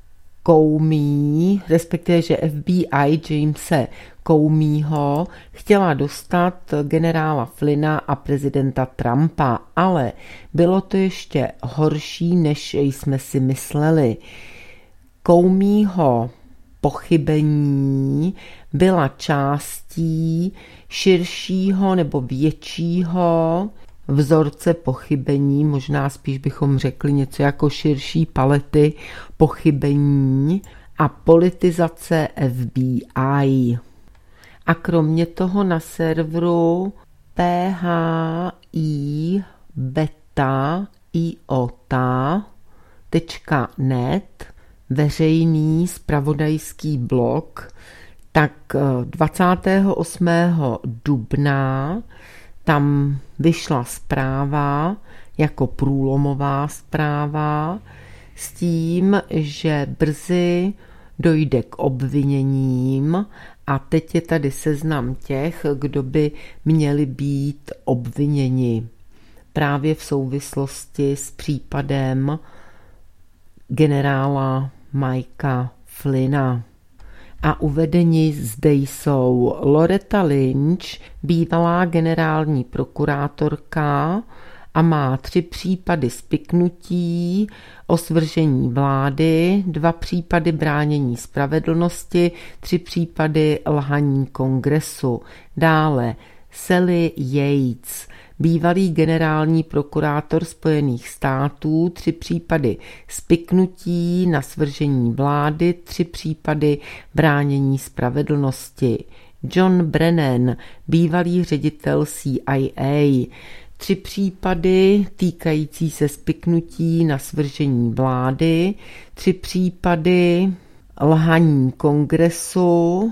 Comey, respektive že F B I Jamese Comeyho chtěla dostat generála Flynna a prezidenta Trumpa, ale bylo to ještě horší, než jsme si mysleli. Comeyho pochybení byla částí širšího nebo většího vzorce pochybení, možná spíš bychom řekli něco jako širší palety pochybení a politizace F B I. A kromě toho na serveru P H I beta iota tečka net, veřejný zpravodajský blog, tak dvacátého osmého dubna tam vyšla zpráva jako průlomová zpráva s tím, že brzy dojde k obviněním, a teď je tady seznam těch, kdo by měli být obviněni právě v souvislosti s případem generála Mikea Flynna. A uvedeni zde jsou Loretta Lynch, bývalá generální prokurátorka, a má tři případy spiknutí o svržení vlády, dva případy bránění spravedlnosti, tři případy lhaní kongresu. Dále Sally Yates, bývalý generální prokurátor Spojených států, tři případy spiknutí na svržení vlády, tři případy bránění spravedlnosti. John Brennan, bývalý ředitel C I A, tři případy týkající se spiknutí na svržení vlády, tři případy lhaní kongresu,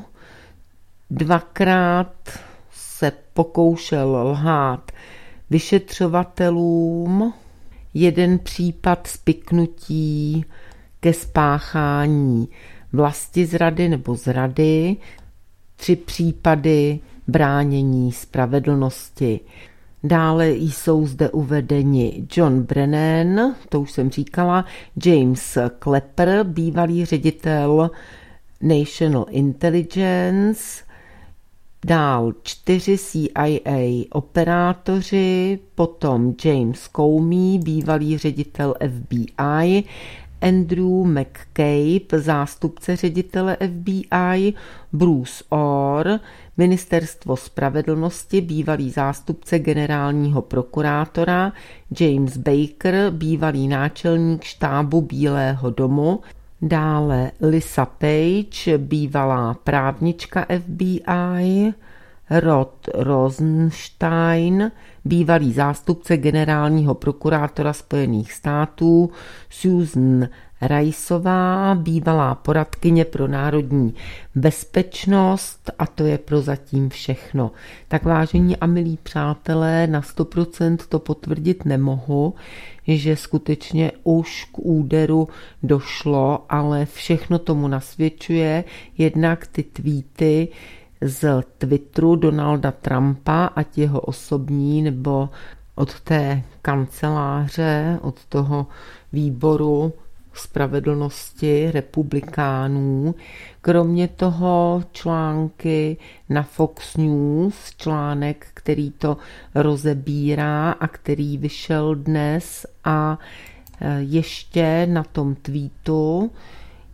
dvakrát se pokoušel lhát vyšetřovatelům, jeden případ spiknutí ke spáchání vlastizrady nebo zrady, tři případy bránění spravedlnosti. Dále jsou zde uvedeni John Brennan, to už jsem říkala, James Clapper, bývalý ředitel National Intelligence, dál čtyři C I A operátoři, potom James Comey, bývalý ředitel F B I, Andrew McCabe, zástupce ředitele F B I, Bruce Orr, Ministerstvo spravedlnosti, bývalý zástupce generálního prokurátora, James Baker, bývalý náčelník štábu Bílého domu, dále Lisa Page, bývalá právnička F B I, Rod Rosenstein, bývalý zástupce generálního prokurátora Spojených států, Susan Riceová, bývalá poradkyně pro národní bezpečnost, a to je prozatím všechno. Tak vážení a milí přátelé, na sto procent to potvrdit nemohu, že skutečně už k úderu došlo, ale všechno tomu nasvědčuje, jednak ty tweety z Twitteru Donalda Trumpa, ať jeho osobní nebo od té kanceláře, od toho výboru spravedlnosti republikánů. Kromě toho články na Fox News, článek, který to rozebírá a který vyšel dnes, a ještě na tom tweetu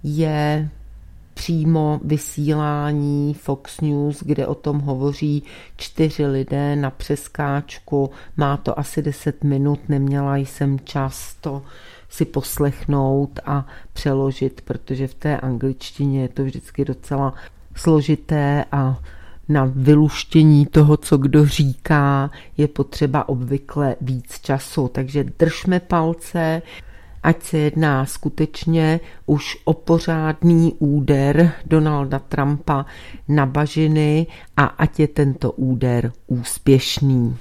je přímo vysílání Fox News, kde o tom hovoří čtyři lidé na přeskáčku. Má to asi deset minut, neměla jsem čas to si poslechnout a přeložit, protože v té angličtině je to vždycky docela složité a na vyluštění toho, co kdo říká, je potřeba obvykle víc času. Takže držme palce, ať se jedná skutečně už o pořádný úder Donalda Trumpa na bažiny a ať je tento úder úspěšný.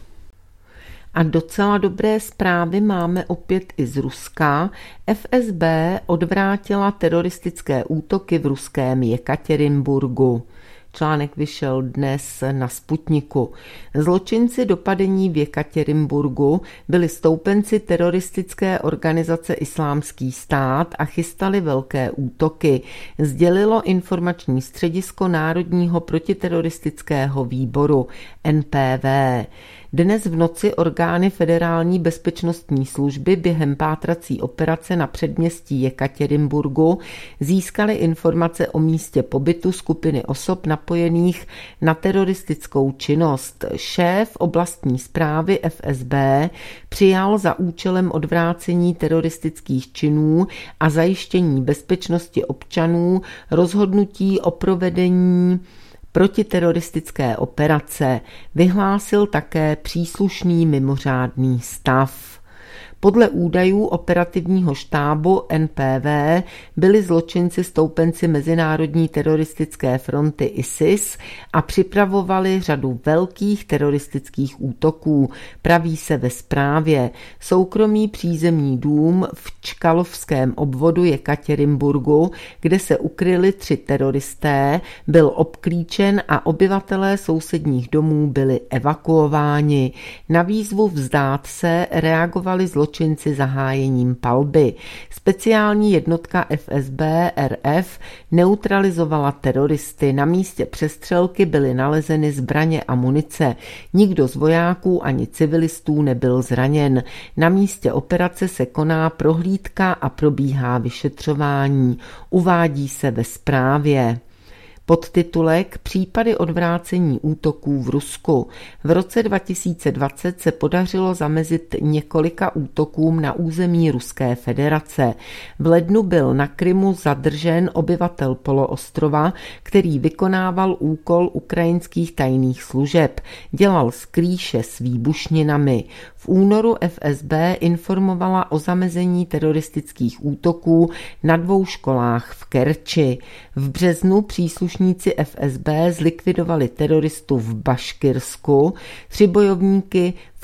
A docela dobré zprávy máme opět i z Ruska. F S B odvrátila teroristické útoky v ruském Jekatěrinburgu. Článek vyšel dnes na Sputniku. Zločinci dopadení v Jekatěrinburgu byli stoupenci teroristické organizace Islámský stát a chystali velké útoky, sdělilo informační středisko Národního protiteroristického výboru N P V. Dnes v noci orgány Federální bezpečnostní služby během pátrací operace na předměstí Jekatěrinburgu získaly informace o místě pobytu skupiny osob napojených na teroristickou činnost. Šéf oblastní správy F S B přijal za účelem odvrácení teroristických činů a zajištění bezpečnosti občanů rozhodnutí o provedení protiteroristické operace, vyhlásil také příslušný mimořádný stav. Podle údajů operativního štábu N P V byli zločinci stoupenci Mezinárodní teroristické fronty ISIS a připravovali řadu velkých teroristických útoků, praví se ve zprávě. Soukromý přízemní dům v Čkalovském obvodu Jekatěrinburgu, kde se ukryli tři teroristé, byl obklíčen a obyvatelé sousedních domů byli evakuováni. Na výzvu vzdát se reagovali zločinci zahájením palby. Speciální jednotka F S B R F neutralizovala teroristy. Na místě přestřelky byly nalezeny zbraně a munice. Nikdo z vojáků ani civilistů nebyl zraněn. Na místě operace se koná prohlídka a probíhá vyšetřování. Uvádí se ve zprávě. Podtitulek Případy odvrácení útoků v Rusku. V roce dva tisíce dvacet se podařilo zamezit několika útokům na území Ruské federace. V lednu byl na Krymu zadržen obyvatel poloostrova, který vykonával úkol ukrajinských tajných služeb. Dělal skrýše s výbušninami. V únoru F S B informovala o zamezení teroristických útoků na dvou školách v Kerči. V březnu příslušníci F S B zlikvidovali teroristu v Baškirsku, tři bojovníky v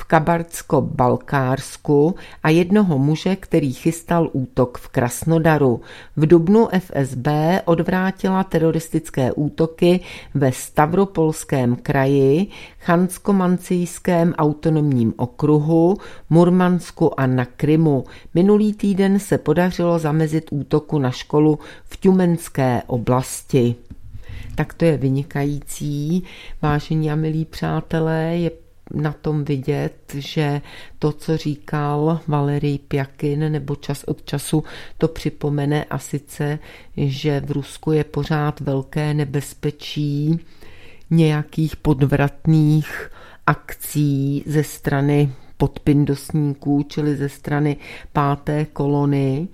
Kabarcko-Balkársku a jednoho muže, který chystal útok v Krasnodaru. V dubnu F S B odvrátila teroristické útoky ve Stavropolském kraji, Chansko-Mancijském autonomním okruhu, Murmansku a na Krymu. Minulý týden se podařilo zamezit útoku na školu v Tjumenské oblasti. Tak to je vynikající. Vážení a milí přátelé, je na tom vidět, že to, co říkal Valerij Pjakin, nebo čas od času to připomene, a sice, že v Rusku je pořád velké nebezpečí nějakých podvratných akcí ze strany podpindosníků, čili ze strany páté kolony,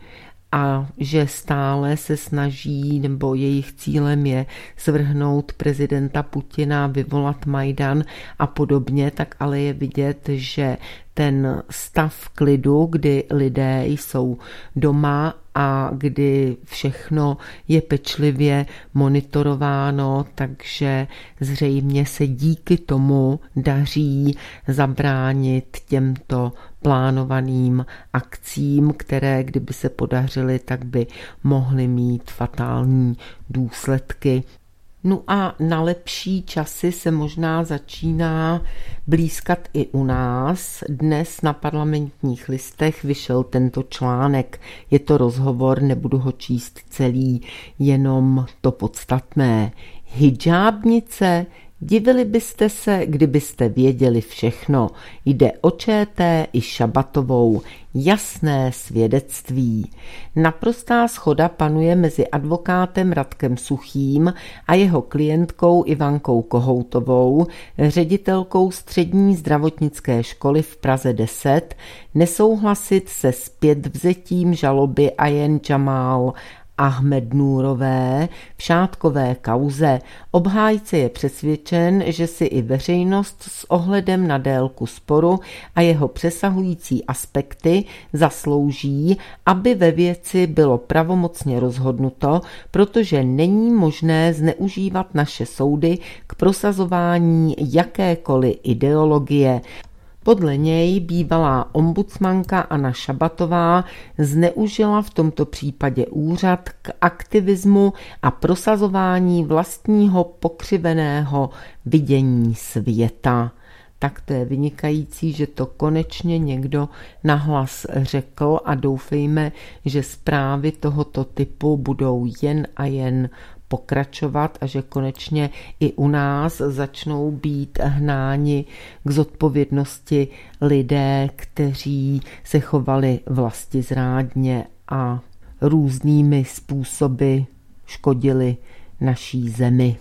a že stále se snaží, nebo jejich cílem je svrhnout prezidenta Putina, vyvolat Majdan a podobně, tak ale je vidět, že ten stav klidu, kdy lidé jsou doma a kdy všechno je pečlivě monitorováno, takže zřejmě se díky tomu daří zabránit těmto plánovaným akcím, které kdyby se podařily, tak by mohly mít fatální důsledky. No a na lepší časy se možná začíná blýskat i u nás. Dnes na Parlamentních listech vyšel tento článek. Je to rozhovor, nebudu ho číst celý, jenom to podstatné. Hidžábnice, Divili byste se, kdybyste věděli všechno. Jde o ČT i Šabatovou. Jasné svědectví. Naprostá shoda panuje mezi advokátem Radkem Suchým a jeho klientkou Ivankou Kohoutovou, ředitelkou střední zdravotnické školy v Praze deset, nesouhlasit se zpětvzetím žaloby Ajen Jamal Ahmednůrové v šátkové kauze. Obhájce je přesvědčen, že si i veřejnost s ohledem na délku sporu a jeho přesahující aspekty zaslouží, aby ve věci bylo pravomocně rozhodnuto, protože není možné zneužívat naše soudy k prosazování jakékoliv ideologie. Podle něj bývalá ombudsmanka Anna Šabatová zneužila v tomto případě úřad k aktivismu a prosazování vlastního pokřiveného vidění světa. Tak to je vynikající, že to konečně někdo nahlas řekl a doufejme, že zprávy tohoto typu budou jen a jen pokračovat a že konečně i u nás začnou být hnáni k zodpovědnosti lidé, kteří se chovali vlastizrádně a různými způsoby škodili naší zemi.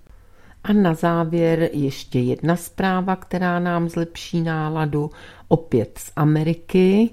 A na závěr ještě jedna zpráva, která nám zlepší náladu, opět z Ameriky.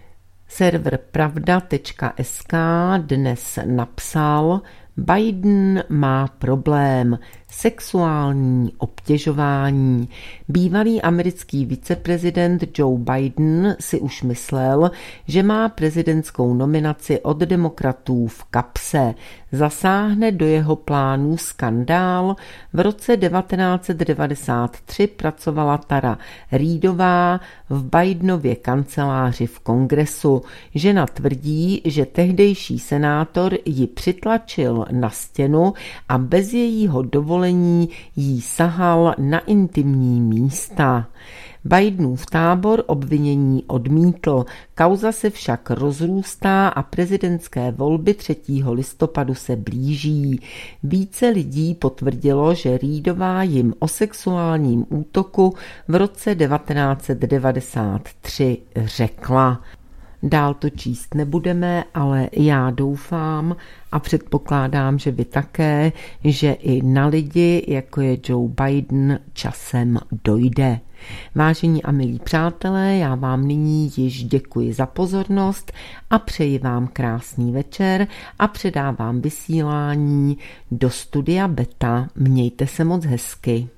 Server pravda tečka es ká dnes napsal: Biden má problém. Sexuální obtěžování. Bývalý americký viceprezident Joe Biden si už myslel, že má prezidentskou nominaci od demokratů v kapse. Zasáhne do jeho plánů skandál. V roce devatenáct set devadesát tři pracovala Tara Reidová v Bidenově kanceláři v Kongresu. Žena tvrdí, že tehdejší senátor ji přitlačil na stěnu a bez jejího dovolení jí sahal na intimní místa. Bidenův tábor obvinění odmítl. Kauza se však rozrůstá a prezidentské volby třetího listopadu se blíží. Více lidí potvrdilo, že Reidová jim o sexuálním útoku v roce devatenáct set devadesát tři řekla. Dál to číst nebudeme, ale já doufám a předpokládám, že vy také, že i na lidi, jako je Joe Biden, časem dojde. Vážení a milí přátelé, já vám nyní již děkuji za pozornost a přeji vám krásný večer a předávám vysílání do studia Beta. Mějte se moc hezky.